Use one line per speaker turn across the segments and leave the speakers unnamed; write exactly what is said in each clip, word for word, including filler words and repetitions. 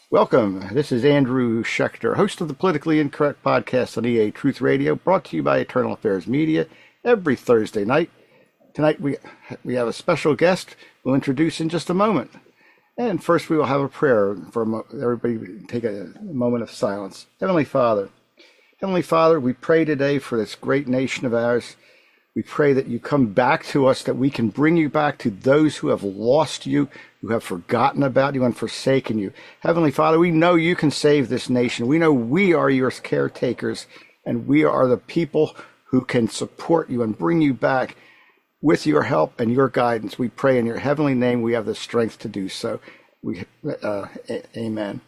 Welcome. This is Andrew Schechter, host of the Politically Incorrect podcast on E A Truth Radio, brought to you by Eternal Affairs Media every Thursday night. Tonight we we have a special guest we'll introduce in just a moment. And first we will have a prayer for a mo- everybody take a moment of silence. Heavenly Father, Heavenly Father, we pray today for this great nation of ours. We pray that you come back to us, that we can bring you back to those who have lost you, who have forgotten about you and forsaken you. Heavenly Father, we know you can save this nation. We know we are your caretakers, and we are the people who can support you and bring you back. With your help and your guidance, we pray in your heavenly name we have the strength to do so. We, uh, a- amen.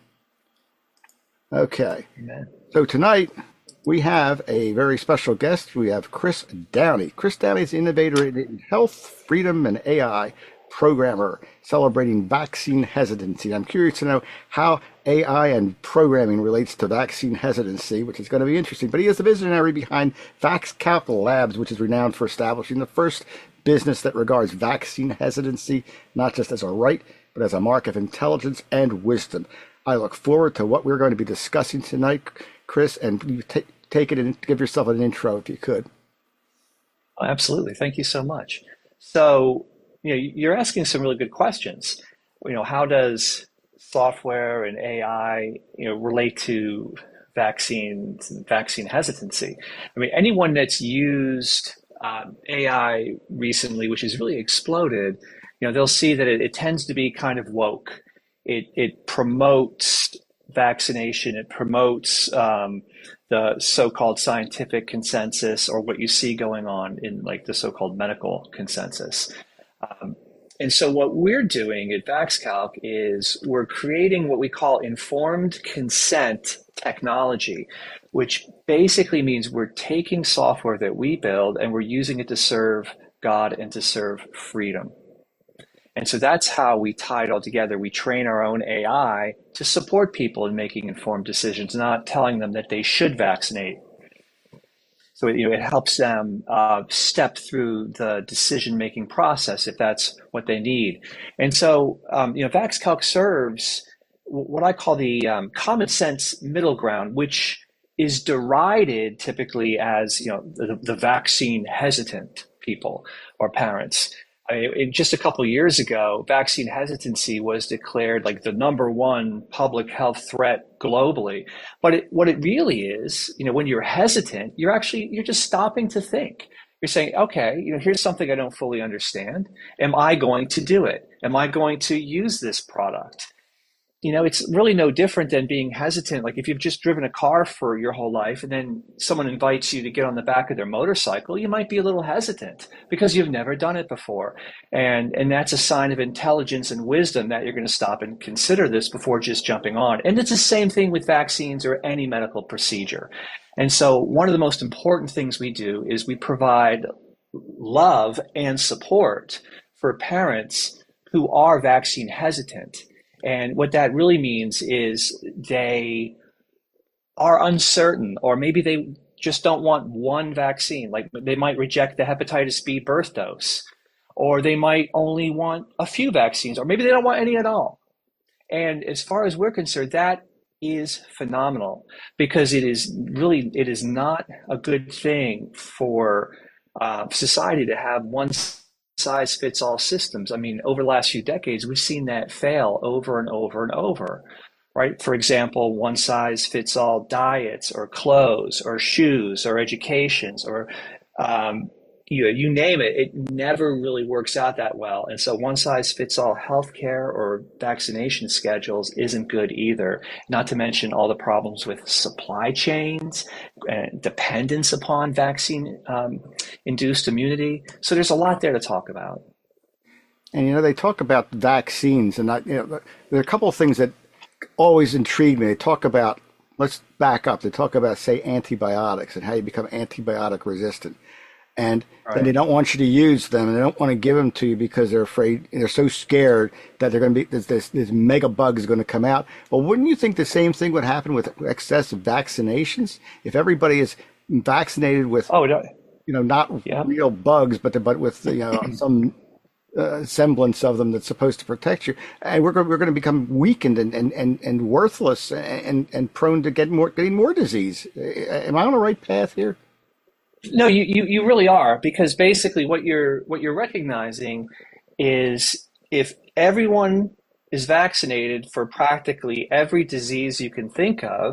Okay.
Amen.
So tonight, we have a very special guest. We have Chris Downey. Chris Downey is an innovator in health, freedom, and A I programmer celebrating vaccine hesitancy. I'm curious to know how A I and programming relates to vaccine hesitancy, which is going to be interesting. But he is the visionary behind VaxCalc Labs, which is renowned for establishing the first business that regards vaccine hesitancy not just as a right, but as a mark of intelligence and wisdom. I look forward to what we're going to be discussing tonight, Chris, and you take take it and give yourself an intro if you could.
Oh, absolutely. Thank you so much. So, you know, you're asking some really good questions. You know, how does software and A I, you know, relate to vaccines and vaccine hesitancy? I mean, anyone that's used um, A I recently, which has really exploded, you know, they'll see that it, it tends to be kind of woke. It it promotes vaccination. It promotes um, the so-called scientific consensus, or what you see going on in like the so-called medical consensus. Um, and so what we're doing at VaxCalc is we're creating what we call informed consent technology, which basically means we're taking software that we build and we're using it to serve God and to serve freedom. And so that's how we tie it all together. We train our own A I to support people in making informed decisions, not telling them that they should vaccinate. So you know, it helps them uh, step through the decision-making process if that's what they need. And so, um, you know, VaxCalc serves what I call the um, common sense middle ground, which is derided typically as, you know, the, the vaccine hesitant people or parents. I mean, just a couple of years ago, vaccine hesitancy was declared like the number one public health threat globally. But it, what it really is, you know, when you're hesitant, you're actually, you're just stopping to think. You're saying, okay, you know, here's something I don't fully understand. Am I going to do it? Am I going to use this product? You know, it's really no different than being hesitant. Like if you've just driven a car for your whole life and then someone invites you to get on the back of their motorcycle, you might be a little hesitant because you've never done it before. And and that's a sign of intelligence and wisdom that you're going to stop and consider this before just jumping on. And it's the same thing with vaccines or any medical procedure. And so one of the most important things we do is we provide love and support for parents who are vaccine hesitant. And what that really means is they are uncertain, or maybe they just don't want one vaccine. Like they might reject the hepatitis B birth dose, or they might only want a few vaccines, or maybe they don't want any at all. And as far as we're concerned, that is phenomenal, because it is really, it is not a good thing for uh, society to have one size fits all systems. I mean, over the last few decades, we've seen that fail over and over and over, right? For example, one size fits all diets or clothes or shoes or educations or, um, you know, you name it, it never really works out that well. And so one size fits all healthcare or vaccination schedules isn't good either, not to mention all the problems with supply chains and dependence upon vaccine um, induced immunity. So there's a lot there to talk about.
And you know, they talk about vaccines, and I, you know, there are a couple of things that always intrigue me. They talk about, let's back up. They talk about, say, antibiotics and how you become antibiotic resistant. And
Right.
then they don't want you to use them, and they don't want to give them to you because they're afraid, they're so scared that they're going to be, this, this, this mega bug is going to come out. Well, wouldn't you think the same thing would happen with excessive vaccinations? If everybody is vaccinated with,
Oh, no.
you know, not
Yeah.
real bugs, but the, but with, you know, some uh, semblance of them that's supposed to protect you, and we're go- we're going to become weakened and, and, and, and worthless and, and prone to get more getting more disease. Uh, Am I on the right path here?
No, you, you, you really are, because basically what you're what you're recognizing is if everyone is vaccinated for practically every disease you can think of,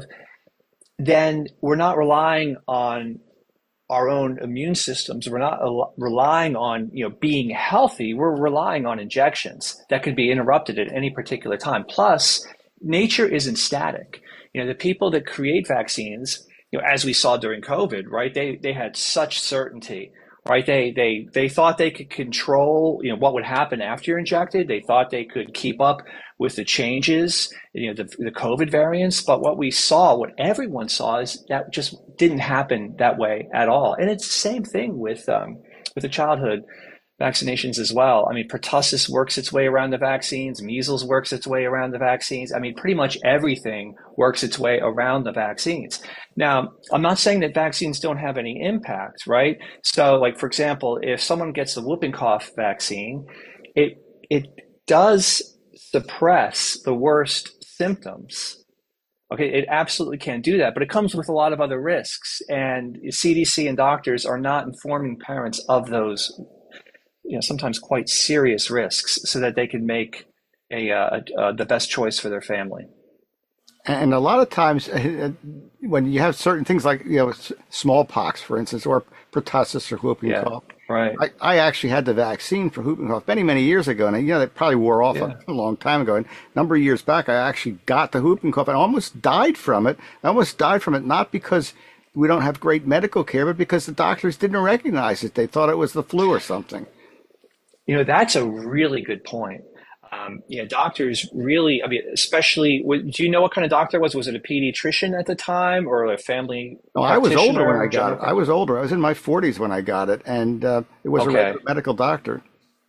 then we're not relying on our own immune systems. We're not al- relying on, you know, being healthy. We're relying on injections that could be interrupted at any particular time. Plus, nature isn't static. You know, the people that create vaccines, you know, as we saw during COVID, right? They they had such certainty, right? They they they thought they could control, you know, what would happen after you're injected. They thought they could keep up with the changes, you know, the, the COVID variants. But what we saw, what everyone saw, is that just didn't happen that way at all. And it's the same thing with um, with the childhood vaccinations as well. I mean, pertussis works its way around the vaccines. Measles works its way around the vaccines. I mean, pretty much everything works its way around the vaccines. Now, I'm not saying that vaccines don't have any impact, right? So, like, for example, if someone gets the whooping cough vaccine, it it does suppress the worst symptoms. Okay, it absolutely can do that, but it comes with a lot of other risks, and C D C and doctors are not informing parents of those, you know, sometimes quite serious risks, so that they can make a, uh, uh, the best choice for their family.
And a lot of times, uh, when you have certain things like, you know, s- smallpox, for instance, or pertussis or whooping
Yeah,
cough,
right.
I, I actually had the vaccine for whooping cough many, many years ago. And, you know, it probably wore off a,
Yeah,
a long time ago. And a number of years back, I actually got the whooping cough and almost died from it. I almost died from it, not because we don't have great medical care, but because the doctors didn't recognize it. They thought it was the flu or something.
you know, that's a really good point. Um, you know, doctors really, I mean, especially, do you know what kind of doctor it was? Was it a pediatrician at the time, or a family
No, I was older when I
practitioner,
got
general
it. I
practitioner?
was older. I was in my forties when I got it. And uh, it was a
Okay.
regular medical doctor.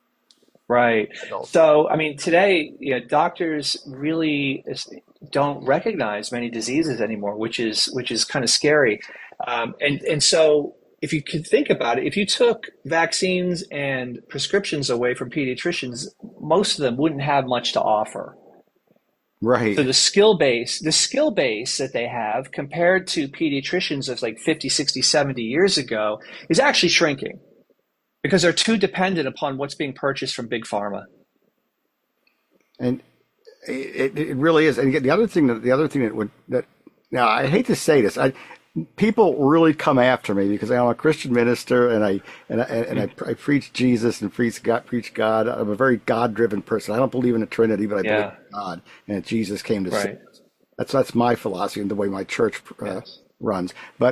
Right.
Adult.
So, I mean, today, you know, doctors really is- don't recognize many diseases anymore, which is which is kind of scary. Um, and and so, if you could think about it, if you took vaccines and prescriptions away from pediatricians, most of them wouldn't have much to offer.
Right.
So the skill base, the skill base that they have compared to pediatricians of like fifty, sixty, seventy years ago is actually shrinking, because they're too dependent upon what's being purchased from big pharma.
And it, it really is. And the other thing that the other thing that would that now I hate to say this, I people really come after me because I'm a Christian minister and I and I, and I, I preach Jesus and preach God, preach God. I'm a very God-driven person. I don't believe in the Trinity, but I believe
Yeah,
in God and that Jesus came to save
right.
us. That's that's my philosophy and the way my church uh,
Yes.
runs. But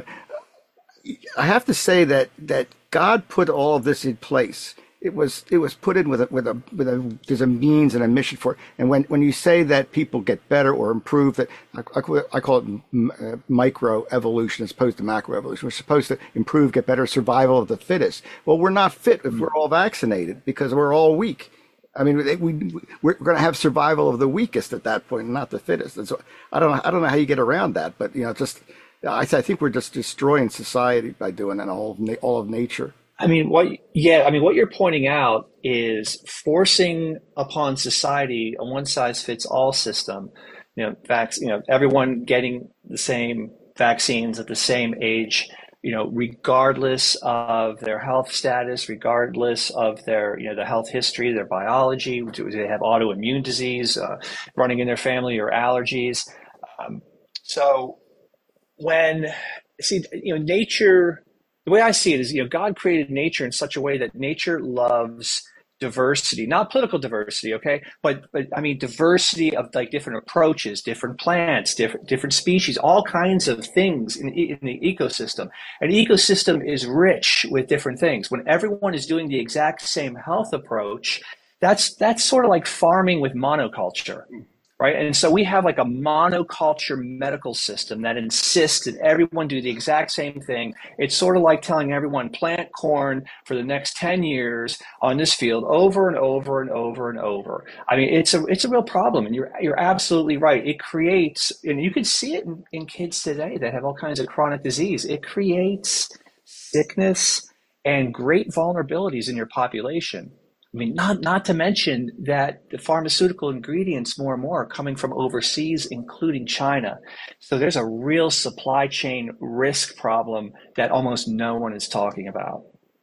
I have to say that that God put all of this in place. It was it was put in with a with a with a there's a means and a mission for it. And when when you say that people get better or improve, that I, I call it, I call it m- uh, micro evolution as opposed to macro evolution. We're supposed to improve, get better, survival of the fittest. Well, we're not fit if we're all vaccinated because we're all weak. I mean, we, we we're going to have survival of the weakest at that point, not the fittest. And so I don't know I don't know how you get around that, but you know, just I, I think we're just destroying society by doing that, all of na- all of nature.
I mean, what, yeah, I mean, what you're pointing out is forcing upon society a one size fits all system. You know, vac, you know, everyone getting the same vaccines at the same age, you know, regardless of their health status, regardless of their, you know, the health history, their biology. Do they have autoimmune disease uh, running in their family, or allergies? Um, so when, see, you know, nature, the way I see it is, you know, God created nature in such a way that nature loves diversity, not political diversity, okay, but but I mean diversity of like different approaches, different plants, different different species, all kinds of things in, in the ecosystem. An ecosystem is rich with different things. When everyone is doing the exact same health approach, that's that's sort of like farming with monoculture, right? And so we have like a monoculture medical system that insists that everyone do the exact same thing. It's sort of like telling everyone plant corn for the next ten years on this field over and over and over and over. I mean, it's a it's a real problem, and you're you're absolutely right. It creates, and you can see it in, in kids today that have all kinds of chronic disease. It creates sickness and great vulnerabilities in your population. I mean, not not to mention that the pharmaceutical ingredients more and more are coming from overseas, including China. So there's a real supply chain risk problem that almost no one is talking about.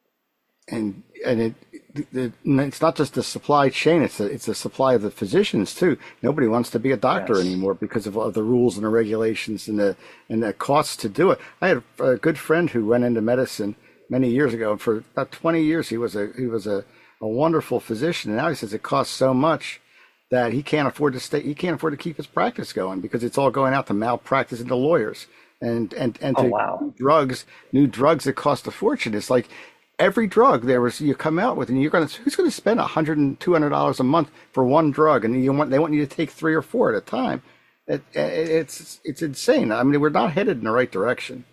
And and it, the, it's not just the supply chain; it's the, it's the supply of the physicians too. Nobody wants to be a doctor
Yes.
anymore because of, of the rules and the regulations and the and the costs to do it. I had a, a good friend who went into medicine many years ago, and for about twenty years he was a he was a, a wonderful physician. And now he says it costs so much that he can't afford to stay. He can't afford to keep his practice going because it's all going out to malpractice and to lawyers and and and
Oh,
to
wow.
drugs, new drugs that cost a fortune. It's like every drug there was you come out with, and you're going to who's going to spend a hundred and two hundred dollars a month for one drug, and you want they want you to take three or four at a time. It, it, it's it's insane. I mean, we're not headed in the right direction.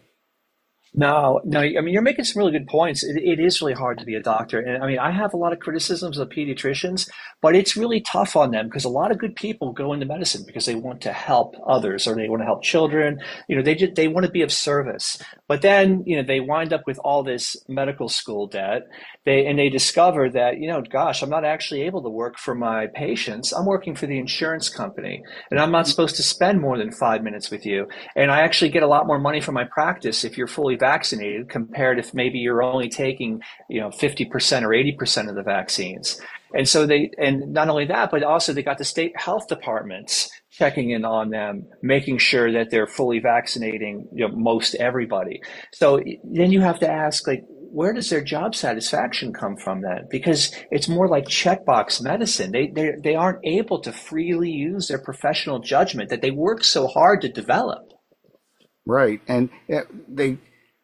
No, no. I mean, you're making some really good points. It, it is really hard to be a doctor, and I mean, I have a lot of criticisms of pediatricians, but it's really tough on them because a lot of good people go into medicine because they want to help others or they want to help children. You know, they just they want to be of service. But then, you know, they wind up with all this medical school debt. They and they discover that, you know, gosh, I'm not actually able to work for my patients. I'm working for the insurance company, and I'm not supposed to spend more than five minutes with you. And I actually get a lot more money from my practice if you're fully vaccinated compared if maybe you're only taking, you know, fifty percent or eighty percent of the vaccines. And so they, and not only that, but also they got the state health departments checking in on them, making sure that they're fully vaccinating, you know, most everybody. So then you have to ask, like, where does their job satisfaction come from then? Because it's more like checkbox medicine. They, they, they aren't able to freely use their professional judgment that they work so hard to develop.
Right, and yeah, they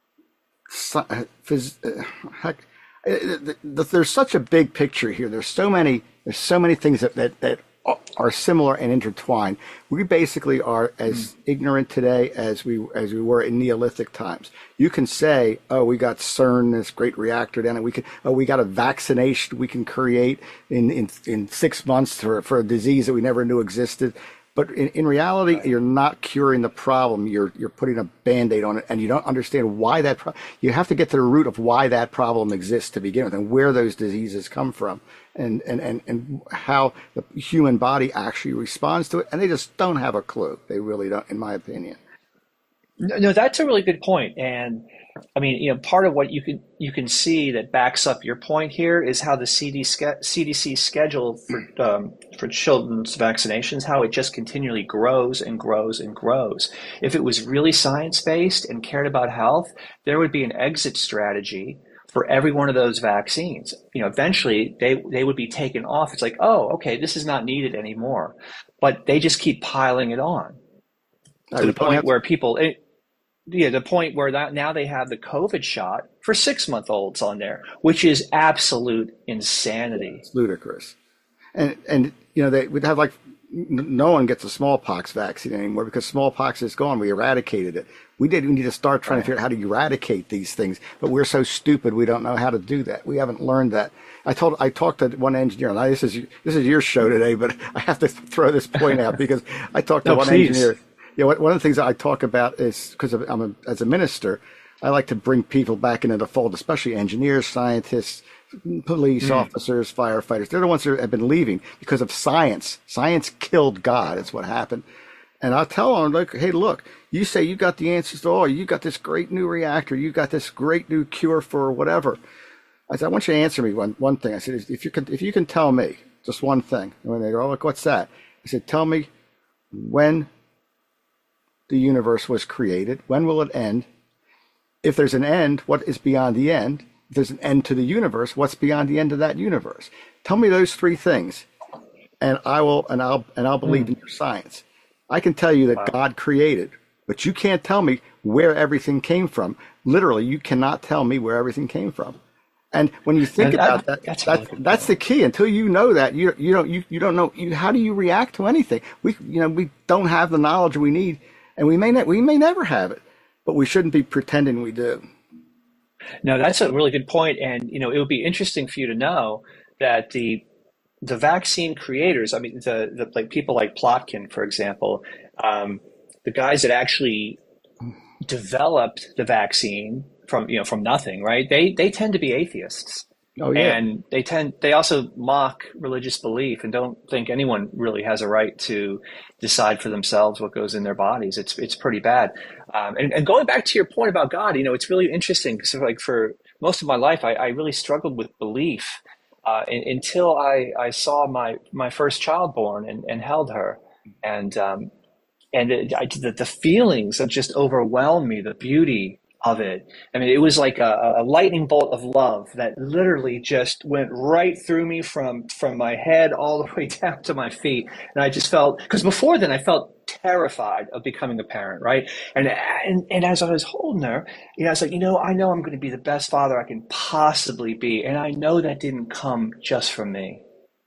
so- uh, phys- uh, heck, uh, th- th- there's such a big picture here. There's so many. There's so many things that that, that are similar and intertwined. We basically are as ignorant today as we as we were in Neolithic times. You can say, "Oh, we got CERN, this great reactor down, and we can. Oh, we got a vaccination we can create in in, in six months for for a disease that we never knew existed." But in, in reality,
Right.
you're not curing the problem. You're you're putting a Band-Aid on it, and you don't understand why that. Pro- you have to get to the root of why that problem exists to begin with, and where those diseases come from, and and and and how the human body actually responds to it. And they just don't have a clue. They really don't, in my opinion.
No, no, that's a really good point. And I mean, you know, part of what you can you can see that backs up your point here is how the C D ske- C D C schedule for um, for children's vaccinations, how it just continually grows and grows and grows. If it was really science based and cared about health, there would be an exit strategy for every one of those vaccines. You know, eventually they they would be taken off. It's like, oh, okay, this is not needed anymore. But they just keep piling it on
Uh,
to
we
the
don't
point
have
where people it, yeah, the point where that now they have the COVID shot for six month olds on there, which is absolute insanity.
it's ludicrous, and and you know they would have like n- no one gets a smallpox vaccine anymore because smallpox is gone. We eradicated it. We did. We need to start trying to
Right.
figure out how to eradicate these things, but we're so stupid we don't know how to do that. We haven't learned that. I told I talked to one engineer. Now this is this is your show today, but I have to throw this point out because I talked to
No,
one
please.
engineer. You know, one of the things that I talk about is because I'm a, as a minister, I like to bring people back into the fold, especially engineers, scientists, police
Mm,
officers, firefighters. They're the ones that have been leaving because of science. Science killed God. That's what happened. And I'll tell them, like, hey, look, you say you got the answers to all. You got this great new reactor. You got this great new cure for whatever. I said, I want you to answer me one, one thing. I said, if you can, if you can tell me just one thing. And when they go, oh, look, what's that? I said, tell me when the universe was created. When will it end? If there's an end, what is beyond the end? If there's an end to the universe, what's beyond the end of that universe? Tell me those three things, and I will, and I'll, and I'll believe in
mm.
your science. I can tell you that
Wow.
God created, but you can't tell me where everything came from. Literally, you cannot tell me where everything came from. And when you think
And
about
that,
that,
that's a
that's
really good
that's the
point.
key. Until you know that, you you don't you, you don't know you, how do you react to anything. We you know we don't have the knowledge we need, and we may not we may never have it, but we shouldn't be pretending we do.
No, that's a really good point. And you know, it would be interesting for you to know that the the vaccine creators, I mean, the, the like people like Plotkin, for example, um, the guys that actually developed the vaccine from you know from nothing, right? They they tend to be atheists.
Oh yeah,
And they tend, they also mock religious belief and don't think anyone really has a right to decide for themselves what goes in their bodies. It's it's pretty bad. Um, and, and going back to your point about God, you know, it's really interesting because like for most of my life, I, I really struggled with belief uh, in, until I, I saw my my first child born and, and held her, and um, and it, I, the, the feelings that just overwhelmed me, the beauty of it. I mean, it was like a, a lightning bolt of love that literally just went right through me from from my head all the way down to my feet. And I just felt, because before then I felt terrified of becoming a parent, right? And and and as I was holding her, you know, I was like, you know, I know I'm going to be the best father I can possibly be, and I know that didn't come just from me.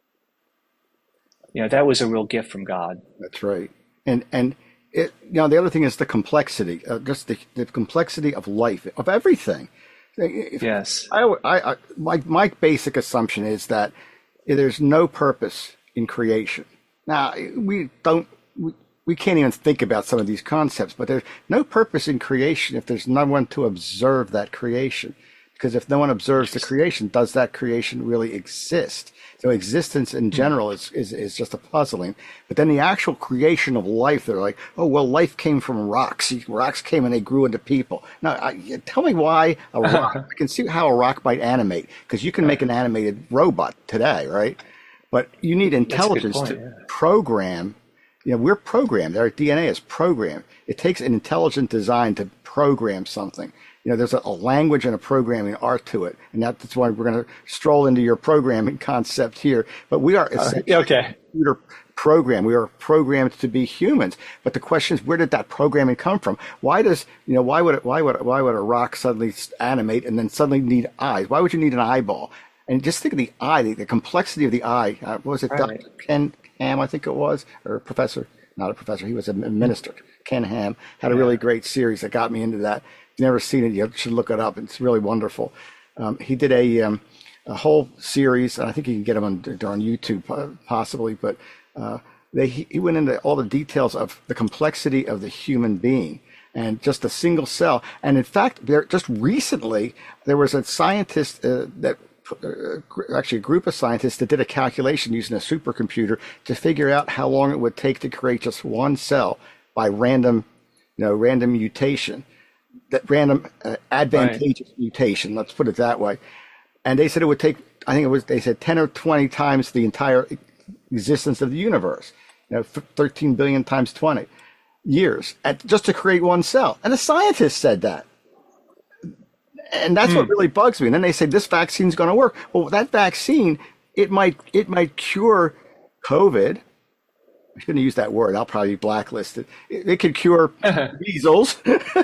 You know, that was a real gift from God.
that's right. And and it, you know, the other thing is the complexity, uh, just the, the complexity of life, of everything. If,
Yes.
I, I, I, my my basic assumption is that there's no purpose in creation. Now we don't. We, we can't even think about some of these concepts, but there's no purpose in creation if there's no one to observe that creation. Because if no one observes the creation, does that creation really exist? So existence in general is, is, is just a puzzling. But then the actual creation of life, they're like, oh, well, life came from rocks. Rocks came and they grew into people. Now, I, tell me why a rock, I can see how a rock might animate, because you can make an animated robot today, right? But you need intelligence
point,
to
yeah.
program. You know, we're programmed. Our D N A is programmed. It takes an intelligent design to program something. You know, there's a, a language and a programming art to it, and that, that's why we're going to stroll into your programming concept here. But we are essentially
Uh, okay.
a computer program. We are programmed to be humans. But the question is, where did that programming come from? Why does you know? Why would it, why would why would a rock suddenly animate and then suddenly need eyes? Why would you need an eyeball? And just think of the eye, the, the complexity of the eye. Uh, what was it,
Right.
Doctor Ken Ham, I think it was, or a professor? Not a professor. He was a minister. Ken Ham had a really great series that got me into that. If you've never seen it, you should look it up. It's really wonderful. Um, he did a um, a whole series. I think you can get them on, on YouTube, uh, possibly. But uh, they he, he went into all the details of the complexity of the human being and just a single cell. And in fact, there just recently there was a scientist uh, that. Uh, actually, a group of scientists that did a calculation using a supercomputer to figure out how long it would take to create just one cell by random, you know, random mutation, that random uh,
Right.
advantageous mutation. Let's put it that way. And they said it would take, I think it was, they said ten or twenty times the entire existence of the universe. You know, thirteen billion times twenty years at, just to create one cell. And a scientist said that. And that's what really bugs me. And then they say this vaccine's going to work. Well, that vaccine, it might it might cure COVID. I shouldn't use that word. I'll probably be blacklisted. It, it could cure measles.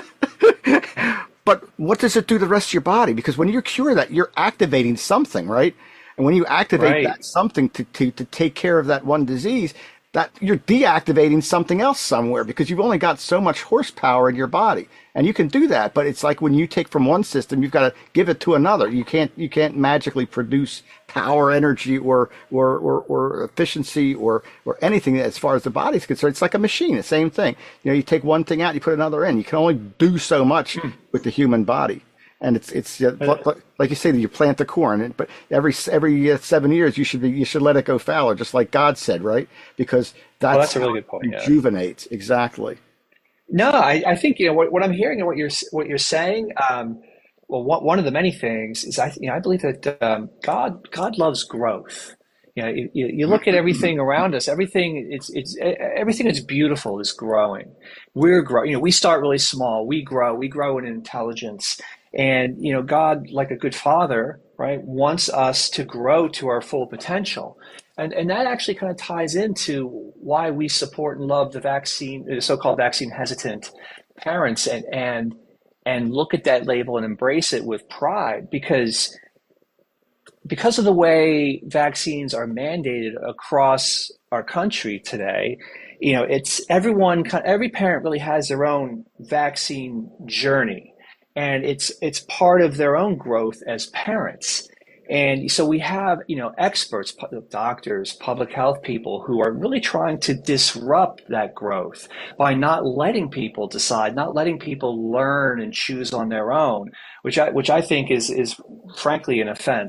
But what does it do to the rest of your body? Because when you cure that, you're activating something, right? And when you activate
Right.
that something to, to, to take care of that one disease, that you're deactivating something else somewhere because you've only got so much horsepower in your body. And you can do that, but it's like when you take from one system, you've got to give it to another. You can't you can't magically produce power, energy, or or or, or efficiency, or or anything as far as the body's concerned. It's like a machine, the same thing. You know, you take one thing out, you put another in. You can only do so much with the human body. And it's it's uh, like like you say, you plant the corn, but every every uh, seven years you should be you should let it go fallow, just like God said, right? Because
Well,
that's
that's a
how
really
it
good point. Yeah.
rejuvenates. Exactly.
No, I, I think you know what, what I'm hearing and what you're what you're saying. Um, well, one, one of the many things is I you know I believe that um, God God loves growth. You know, you, you you look at everything around us. Everything it's it's e- everything that's beautiful is growing. We're growing. You know, we start really small. We grow. We grow in intelligence. And you know, God, like a good father, right, wants us to grow to our full potential. And and that actually kind of ties into why we support and love the vaccine, the so-called vaccine hesitant parents, and and and look at that label and embrace it with pride because because of the way vaccines are mandated across our country today. You know, it's everyone, every parent really has their own vaccine journey, and it's it's part of their own growth as parents. And so we have, you know, experts, doctors, public health people who are really trying to disrupt that growth by not letting people decide, not letting people learn and choose on their own, which I which I think is is frankly an offense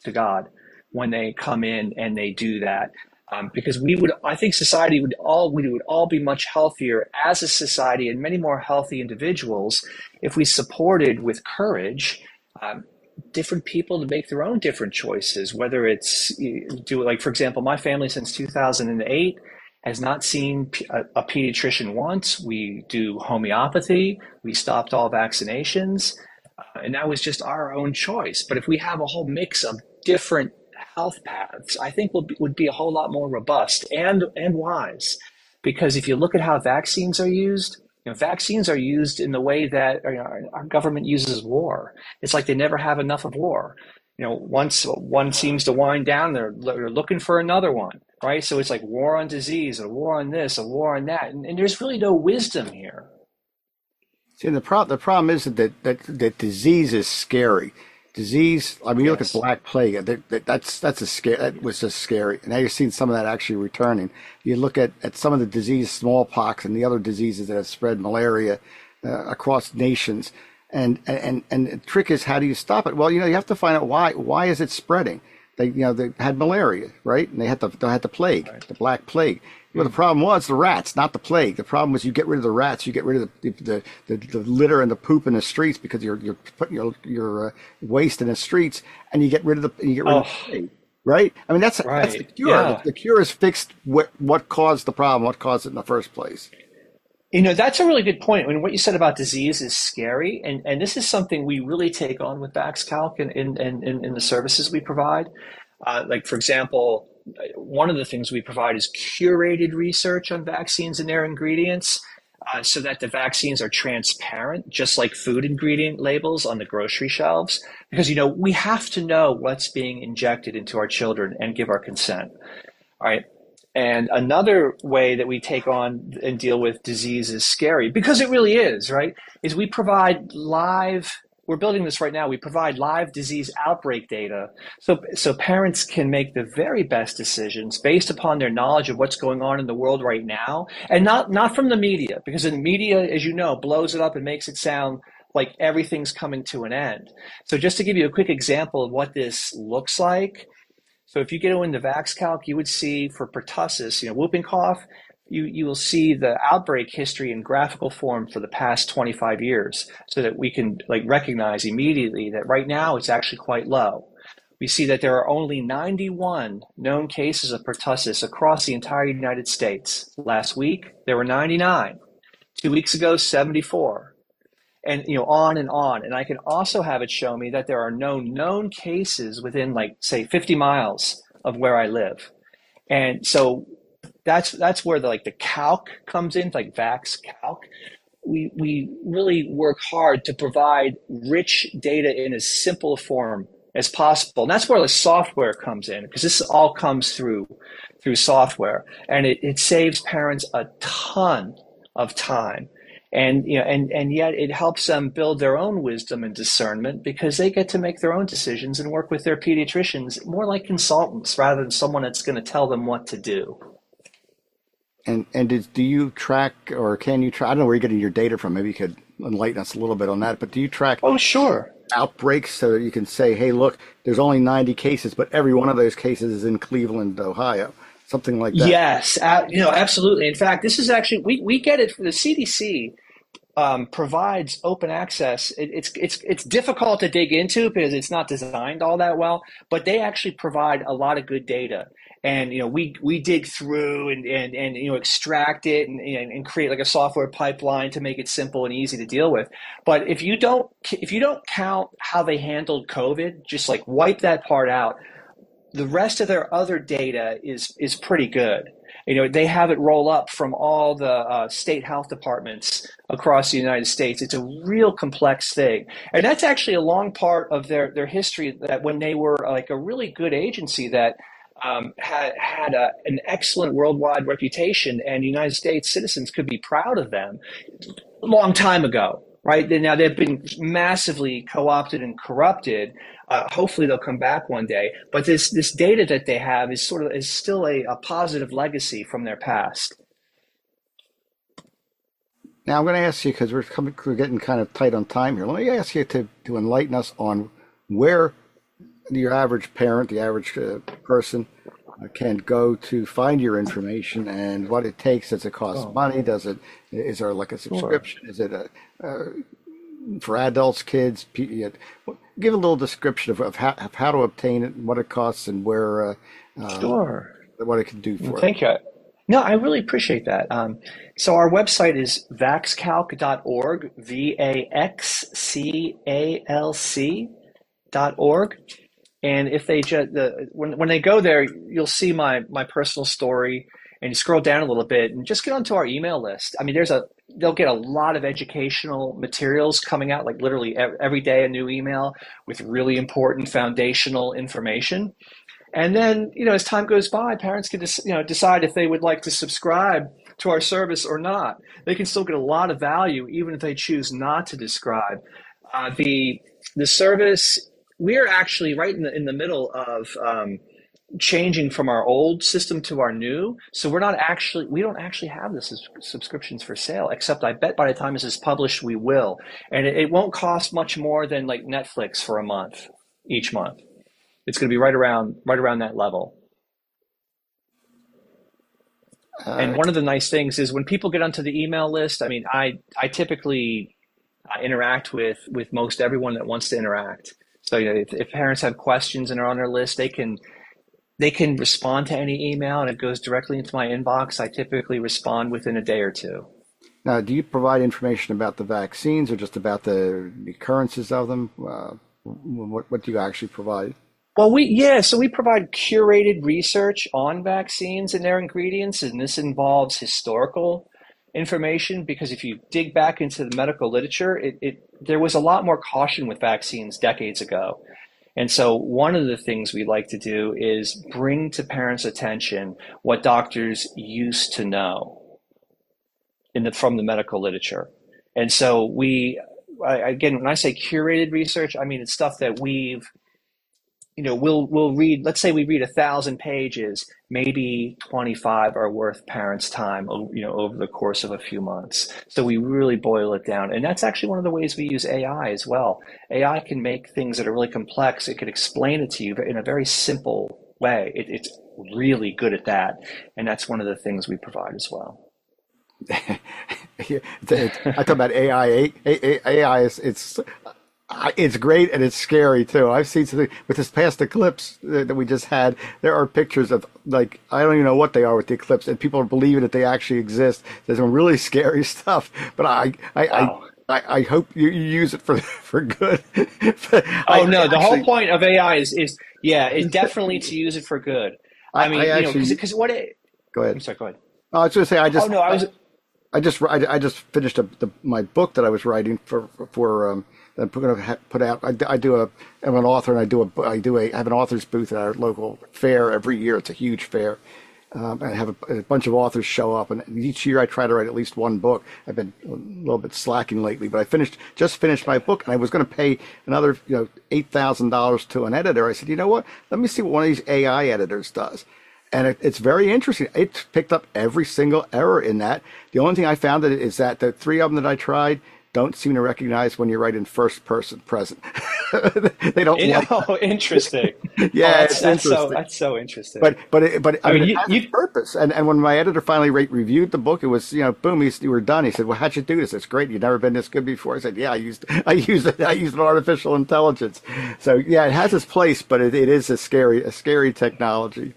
to God when they come in and they do that. Um, because we would, I think society would all, we would all be much healthier as a society and many more healthy individuals if we supported with courage um, different people to make their own different choices, whether it's do like, for example, my family since two thousand eight has not seen a, a pediatrician once. We do homeopathy. We stopped all vaccinations. Uh, and that was just our own choice. But if we have a whole mix of different health paths, I think would be, would be a whole lot more robust and, and wise. Because if you look at how vaccines are used, you know, vaccines are used in the way that you know, our, our government uses war. It's like they never have enough of war. You know, once one seems to wind down, they're, they're looking for another one, right? So it's like war on disease, a war on this, a war on that. And, and there's really no wisdom here.
See, the, pro- the problem is that, that, that disease is scary. Disease, I mean, you
Yes.
look at Black Plague, that, that, that's that's a scare. That was just scary. And now you're seeing some of that actually returning. You look at, at some of the disease, smallpox, and the other diseases that have spread, malaria, uh, across nations. And, and and the trick is, how do you stop it? Well, you know, you have to find out why. Why is it spreading? They, you know, they had malaria, right? And they had the they had the plague,
Right.
the Black Plague. Well, the problem was the rats, not the plague. The problem was you get rid of the rats, you get rid of the the, the, the litter and the poop in the streets because you're you're putting your your uh, waste in the streets, and you get rid of the and you get rid of the
Oh,
plague, right? I mean, that's that's the
right.
cure. The,
Yeah.
the cure is fixed what what caused the problem, what caused it in the first place.
You know, that's a really good point. I mean, what you said about disease is scary. And, and this is something we really take on with VaxCalc and in, in, in, in the services we provide. Uh, like, for example, one of the things we provide is curated research on vaccines and their ingredients uh, so that the vaccines are transparent, just like food ingredient labels on the grocery shelves. Because, you know, we have to know what's being injected into our children and give our consent. All right. And another way that we take on and deal with disease is scary because it really is, right? Is we provide live, we're building this right now, we provide live disease outbreak data so, so parents can make the very best decisions based upon their knowledge of what's going on in the world right now and not, not from the media, because the media, as you know, blows it up and makes it sound like everything's coming to an end. So just to give you a quick example of what this looks like. So if you get into VaxCalc, you would see for pertussis, you know, whooping cough, you, you will see the outbreak history in graphical form for the past twenty-five years so that we can like recognize immediately that right now it's actually quite low. We see that there are only ninety-one known cases of pertussis across the entire United States. Last week, there were ninety-nine. Two weeks ago, seventy-four. And you know, on and on. And I can also have it show me that there are no known cases within, like, say, fifty miles of where I live. And so that's that's where the like the calc comes in, like VaxCalc. We we really work hard to provide rich data in as simple a form as possible. And that's where the software comes in, because this all comes through through software, and it, it saves parents a ton of time. And you know, and and yet it helps them build their own wisdom and discernment because they get to make their own decisions and work with their pediatricians more like consultants rather than someone that's going to tell them what to do.
And and did, do you track, or can you track? I don't know where you're getting your data from. Maybe you could enlighten us a little bit on that. But do you track
Oh, sure.
outbreaks so that you can say, hey, look, there's only ninety cases, but every one of those cases is in Cleveland, Ohio, something like that?
Yes, uh, you know, absolutely. In fact, this is actually we we get it from the C D C. Um, provides open access. It, it's it's it's difficult to dig into because it's not designed all that well, but they actually provide a lot of good data. And you know, we we dig through and and, and you know extract it and, and and create like a software pipeline to make it simple and easy to deal with. But if you don't if you don't count how they handled COVID, just like wipe that part out, the rest of their other data is is pretty good. You know, they have it roll up from all the uh, state health departments across the United States. It's a real complex thing. And that's actually a long part of their, their history, that when they were like a really good agency that um, had, had a, an excellent worldwide reputation, and United States citizens could be proud of them a long time ago. Right now, they've been massively co-opted and corrupted. Uh, hopefully, they'll come back one day. But this this data that they have is sort of is still a, a positive legacy from their past.
Now I'm going to ask you, because we're coming, we're getting kind of tight on time here. Let me ask you to to enlighten us on where your average parent, the average uh, person, uh, can go to find your information and what it takes? Does it cost
Oh,
money? Does it, is there like a
sure.
subscription? Is it a, uh, for adults, kids? Pe- yeah, give a little description of, of, how, of how to obtain it, and what it costs, and where, uh, uh,
Sure.
what it can do
Well,
for us.
thank you. No, I really appreciate that. Um, so our website is vaxcalc dot org, V A X C A L C dot org. And if they just the when when they go there, you'll see my my personal story, and you scroll down a little bit and just get onto our email list. I mean, there's a they'll get a lot of educational materials coming out, like literally ev- every day a new email with really important foundational information. And then, you know, as time goes by, parents can just, you know, decide if they would like to subscribe to our service or not. They can still get a lot of value even if they choose not to subscribe. Uh, the the service, we're actually right in the in the middle of um, changing from our old system to our new. So we're not actually we don't actually have the sus- subscriptions for sale. Except I bet by the time this is published, we will, and it, it won't cost much more than like Netflix for a month each month. It's going to be right around right around that level. And
Uh,
one of the nice things is when people get onto the email list. I mean, I I typically uh, interact with with most everyone that wants to interact. So you know, if, if parents have questions and are on their list, they can they can respond to any email, and it goes directly into my inbox. I typically respond within a day or two.
Now, do you provide information about the vaccines or just about the occurrences of them? Uh, what, what do you actually provide?
Well, we yeah, so we provide curated research on vaccines and their ingredients, and this involves historical information because if you dig back into the medical literature, it, it there was a lot more caution with vaccines decades ago. And so one of the things we like to do is bring to parents' attention what doctors used to know in the from the medical literature. And so we I, again, when I say curated research, I mean it's stuff that we've you know, we'll we'll read. Let's say we read a thousand pages. Maybe twenty-five are worth parents' time. You know, over the course of a few months. So we really boil it down, and that's actually one of the ways we use A I as well. A I can make things that are really complex. It can explain it to you in a very simple way. It, it's really good at that, and that's one of the things we provide as well.
Yeah, it's, it's, I talk about A I. A, A, A I is it's I- it's great and it's scary too. I've seen something with this past eclipse that that we just had. There are pictures of like I don't even know what they are with the eclipse, and people are believing that they actually exist. There's some really scary stuff, but I I I,
Wow.
I, I hope you, you use it for for good. But I,
Oh
I
no, the whole
actually
point of A I is is yeah, is definitely to use it for good.
I,
I
I
mean, you know, because
actually
because what it.
go
I'm
ahead.
sorry. Go ahead.
I was going to say I
Oh
just
no, I
I,
was.
I just I, I just finished a, the, my book that I was writing for for um that I'm going to put out. I, do- I do a I'm an author and I do a I do a I have an author's booth at our local fair every year. It's a huge fair. Um, and I have a, a bunch of authors show up, and each year I try to write at least one book. I've been a little bit slacking lately, but I finished just finished my book, and I was going to pay another you know eight thousand dollars to an editor. I said, you know what? Let me see what one of these A I editors does. And it, it's very interesting. It picked up every single error in that. The only thing I found that is that the three of them that I tried don't seem to recognize when you write in first person present. They don't
You
like
know, interesting.
that.
Oh,
Yeah,
that's
it's
that's so
interesting.
that's so interesting.
But but it, but I
I
mean,
mean,
it
you
has its
you
purpose. And and when my editor finally re- reviewed the book, it was you know, boom, he's, you were done. He said, "Well, how'd you do this? It's great. You've never been this good before." I said, "Yeah, I used I used it. I used an artificial intelligence." So yeah, it has its place, but it, it is a scary a scary technology.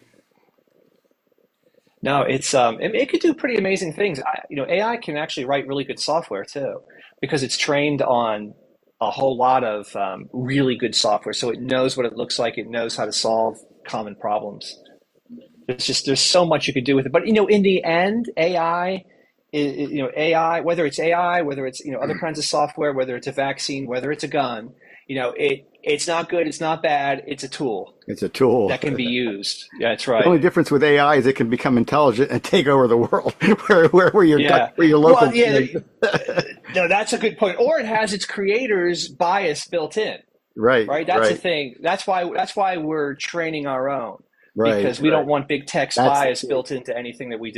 no, it's um, it, it could do pretty amazing things. I, you know, A I can actually write really good software too, because it's trained on a whole lot of um, really good software. So it knows what it looks like. It knows how to solve common problems. There's just there's so much you could do with it. But you know, in the end, A I, is, you know, A I, whether it's A I, whether it's you know other kinds of software, whether it's a vaccine, whether it's a gun, you know, it it's not good, it's not bad, it's a tool
It's a tool.
that can be used. Yeah, that's
The
right.
only difference with A I is it can become intelligent and take over the world, where where where your gut,
Yeah.
where your local.
Well, yeah. No, that's a good point. Or it has its creator's bias built in,
Right,
right? That's the
right,
thing. That's why that's why we're training our own
right,
because we
right.
don't want big tech's
That's the
bias
key.
built into anything that we do.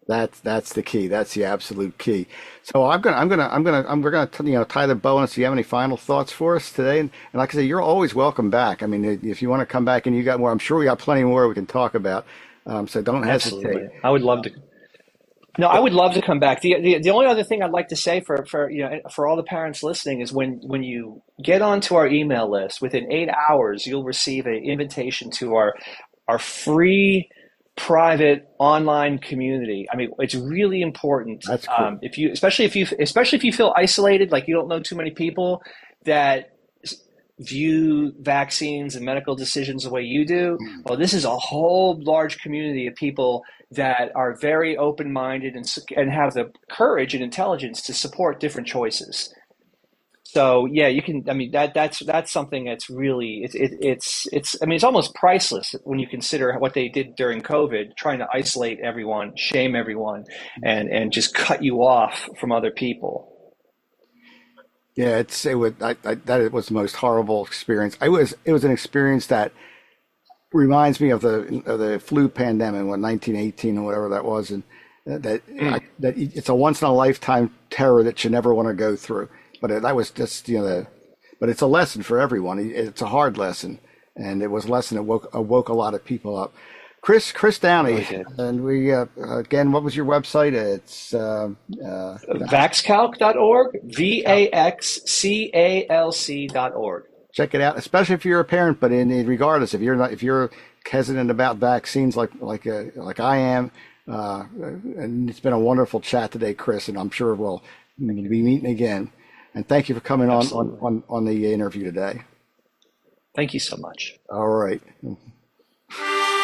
That's that's the key. That's the absolute key. So I'm gonna I'm gonna I'm gonna I'm we're gonna you know tie the bow on. So you have any final thoughts for us today? And, and like I say, you're always welcome back. I mean, if you want to come back and you got more, I'm sure we got plenty more we can talk about. Um, so don't hesitate.
Absolutely. I would love to. No, I would love to come back. The, the the only other thing I'd like to say for for you know for all the parents listening is when when you get onto our email list, within eight hours you'll receive an invitation to our our free private online community. I mean, it's really important.
That's cool.
Um, if you, especially if you, especially if you feel isolated, like you don't know too many people that view vaccines and medical decisions the way you do. Well, this is a whole large community of people that are very open-minded and and have the courage and intelligence to support different choices. So yeah, you can. I mean, that that's that's something that's really it's it, it's it's. I mean, it's almost priceless when you consider what they did during COVID, trying to isolate everyone, shame everyone, and and just cut you off from other people.
Yeah, it's it would I, I, that it was the most horrible experience. I was it was an experience that reminds me of the of the flu pandemic, what nineteen eighteen or whatever that was, and that mm. I, that it's a once in a lifetime terror that you never want to go through. But it, that was just, you know, the, but it's a lesson for everyone. It's a hard lesson, and it was a lesson that woke, awoke a lot of people up. Chris, Chris Downey,
Really
and we, uh, again, what was your website? It's uh, uh,
vaxcalc dot org, V A X C A L C dot org.
Check it out, especially if you're a parent, but in, in regardless, if you're not, if you're hesitant about vaccines like, like, uh, like I am, uh, and it's been a wonderful chat today, Chris, and I'm sure we'll be meeting again. And thank you for coming on, on, on, on the interview today.
Thank you so much.
All right.